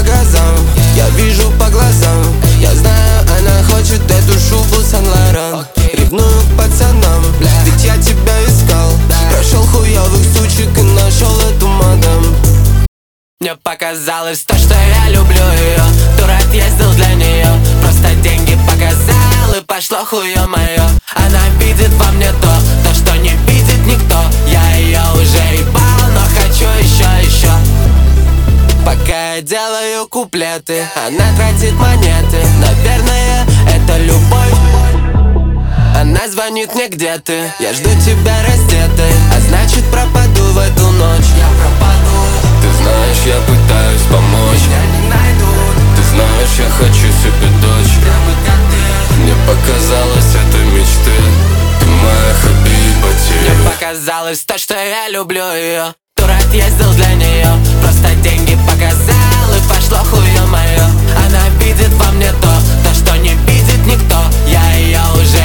глазам, я вижу по глазам. Я знаю, она хочет эту шубу Сан-Лоран. Ревную к пацанам, ведь я тебя искал. Прошел хуёвых сучек и нашел эту мадам. Мне показалось то, что я люблю ее. Дурак ездил для нее, просто деньги показал, и пошло хуё моё. Она видит во мне то, что не видит никто. Я ее уже ебал, но хочу еще. Пока я делаю куплеты, она тратит монеты. Наверное, это любовь. Она звонит мне, где ты? Я жду тебя раздетой, а значит пропаду в эту ночь. Я пропаду. Ты знаешь, я пытаюсь помочь, Меня не найдут. ты знаешь, я хочу себе дочь. Прямо как ты. Мне показалось, это мечты. Ты моя хабибати. Мне показалось то, что я люблю ее. Дурак ездил для нее, просто деньги показал, и пошло хуё моё. Она видит во мне то, что не видит никто. Я ее уже